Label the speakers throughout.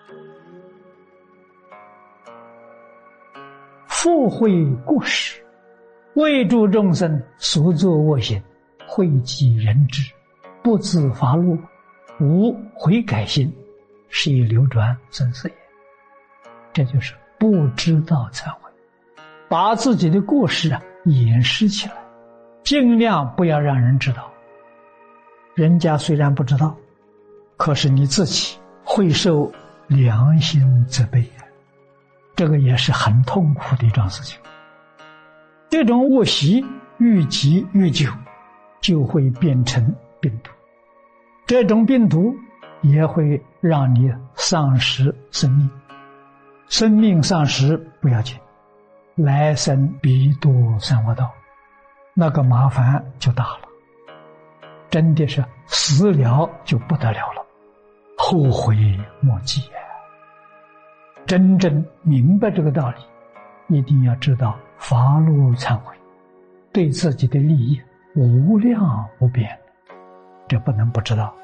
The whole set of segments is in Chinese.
Speaker 1: 复悔过失，为诸众生所作恶行，讳疾人之，不自发露，无悔改心，是以流转生死也。这就是不知道忏悔，把自己的过失掩饰起来，尽量不要让人知道。人家虽然不知道，可是你自己会受良心责备呀，这个也是很痛苦的一桩事情。这种恶习愈积愈久，就会变成病毒，这种病毒也会让你丧失生命。生命丧失不要紧，来生必堕三恶道，那个麻烦就大了，真的是死了就不得了了，后悔莫及呀。真正明白这个道理，一定要知道发露忏悔对自己的利益无量无边，这不能不知道。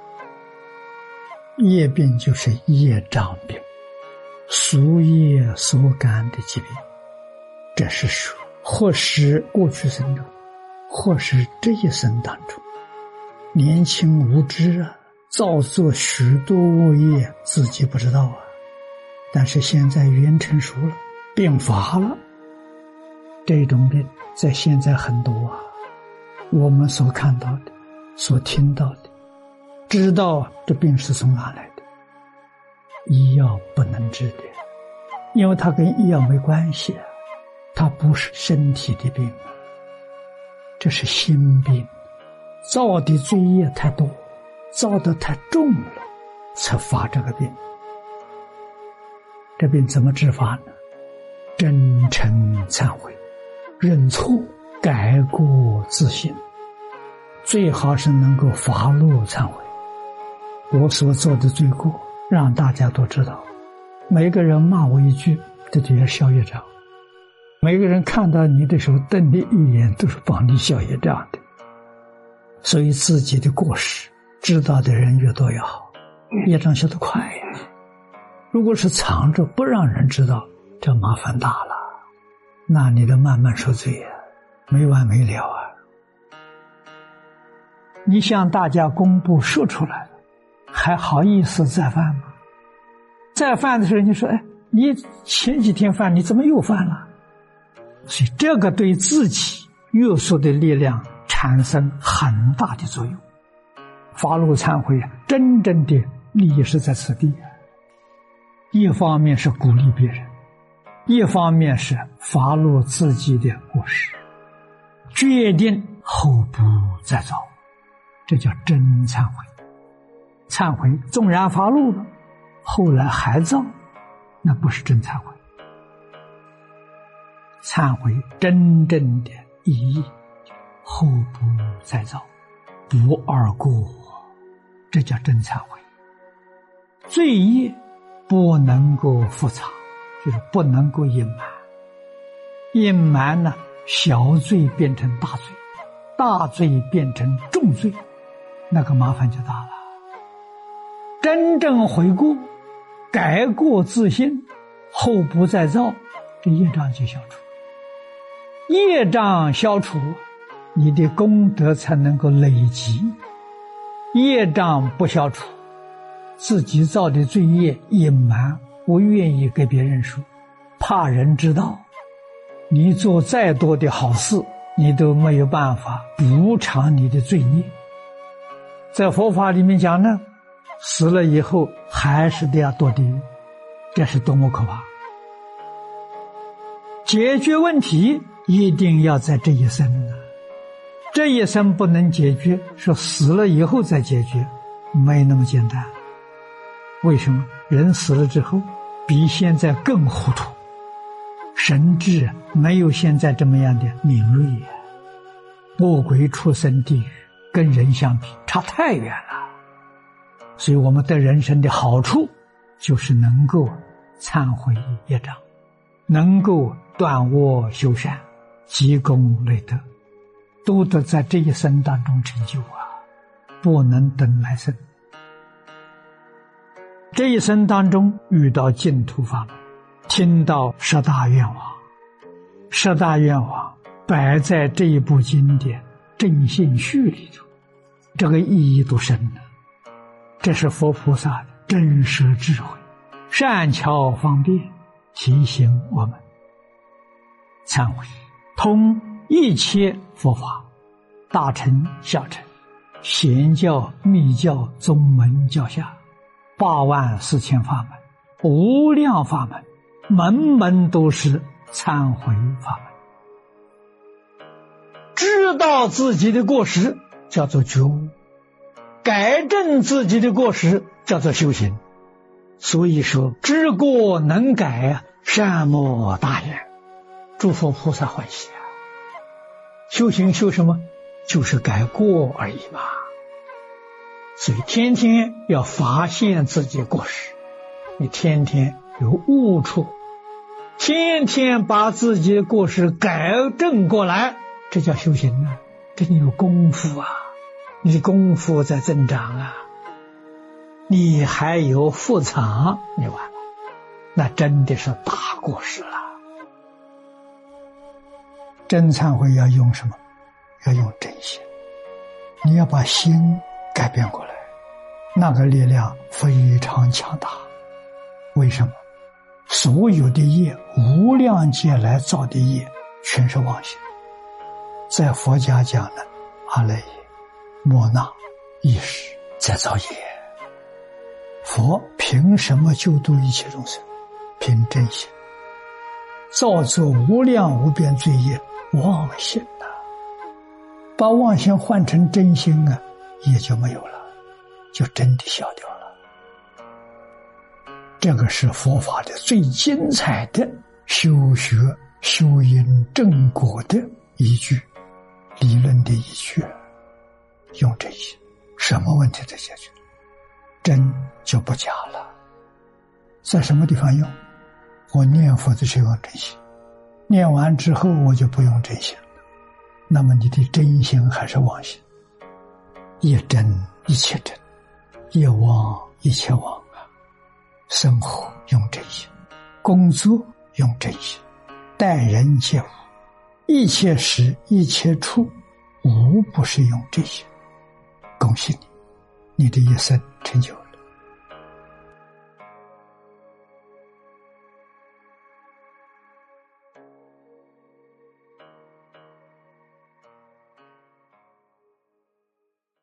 Speaker 1: 业病就是业障病，宿业所感的疾病，这是说或是过去生中，或是这一生当中，年轻无知造作许多恶业，自己不知道但是现在语言成熟了，病发了。这种病在现在很多我们所看到的，所听到的，知道这病是从哪来的，医药不能治的，因为它跟医药没关系它不是身体的病这是心病，造的罪业太多，造得太重了，才发这个病。这病怎么治法呢？真诚忏悔，认错，改过自新，最好是能够发露忏悔。我所做的罪过让大家都知道，每个人骂我一句，这就是消业障，每个人看到你的时候瞪你一眼，都是帮你消业障的。所以自己的过失知道的人越多越好，业障消得快如果是藏着不让人知道，这麻烦大了，那你得慢慢受罪没完没了你向大家公布说出来了，还好意思再犯吗？再犯的时候你说你前几天犯，你怎么又犯了？所以这个对自己约束的力量产生很大的作用。发露忏悔真正的利益是在此地一方面是鼓励别人，一方面是发露自己的过失，决定后不再造，这叫真忏悔。忏悔纵然发露了，后来还造，那不是真忏悔。忏悔真正的意义，后不再造，不二过，这叫真忏悔。罪业不能够复藏，就是不能够隐瞒。隐瞒呢，小罪变成大罪，大罪变成重罪，那个麻烦就大了。真正悔过，改过自新，后不再造，这业障就消除。业障消除，你的功德才能够累积。业障不消除，自己造的罪业隐瞒，不愿意给别人说，怕人知道，你做再多的好事，你都没有办法补偿你的罪孽。在佛法里面讲呢，死了以后还是得要堕地狱，这是多么可怕！解决问题一定要在这一生这一生不能解决，说死了以后再解决，没那么简单。为什么？人死了之后比现在更糊涂，神智没有现在这么样的敏锐魔鬼畜生地狱跟人相比差太远了。所以我们的人生的好处就是能够忏悔业障，能够断恶修善，积功累德，都得在这一生当中成就不能等来生。 这一生当中遇到净土法门，听到十大愿望，十大愿望摆在这一部经典正信序里头，这个意义都深了。这是佛菩萨的真实智慧，善巧方便提醒我们忏悔，通一切佛法，大乘小乘，显教密教宗门教下84000法门，无量法门，门门都是忏悔法门。知道自己的过失叫做觉悟，改正自己的过失叫做修行。所以说知过能改，善莫大焉。诸佛菩萨欢喜啊！修行修什么？就是改过而已嘛。所以天天要发现自己过失，你天天有悟处，天天把自己的过失改正过来，这叫修行啊！这你有功夫啊，你的功夫在增长啊，你还有副藏，你完了，那真的是大过失了。真忏悔要用什么？要用真心，你要把心改变过来，那个力量非常强大。为什么？所有的业，无量劫来造的业，全是妄心。在佛家讲的阿赖耶、莫那、意识在造业。佛凭什么救度一切众生？凭真心。造作无量无边罪业，妄心啊，把妄心换成真心啊，也就没有了，就真的消掉了。这个是佛法的最精彩的修学修因正果的依据，理论的依据。用真心，什么问题都解决，真就不假了。在什么地方用？我念佛的时候用真心，念完之后我就不用真心了，那么你的真心还是妄心。业真一切真，业妄一切妄啊。生活用真心，工作用真心，待人接物，一切时一切处，无不是用真心。恭喜你，你的一生成就了。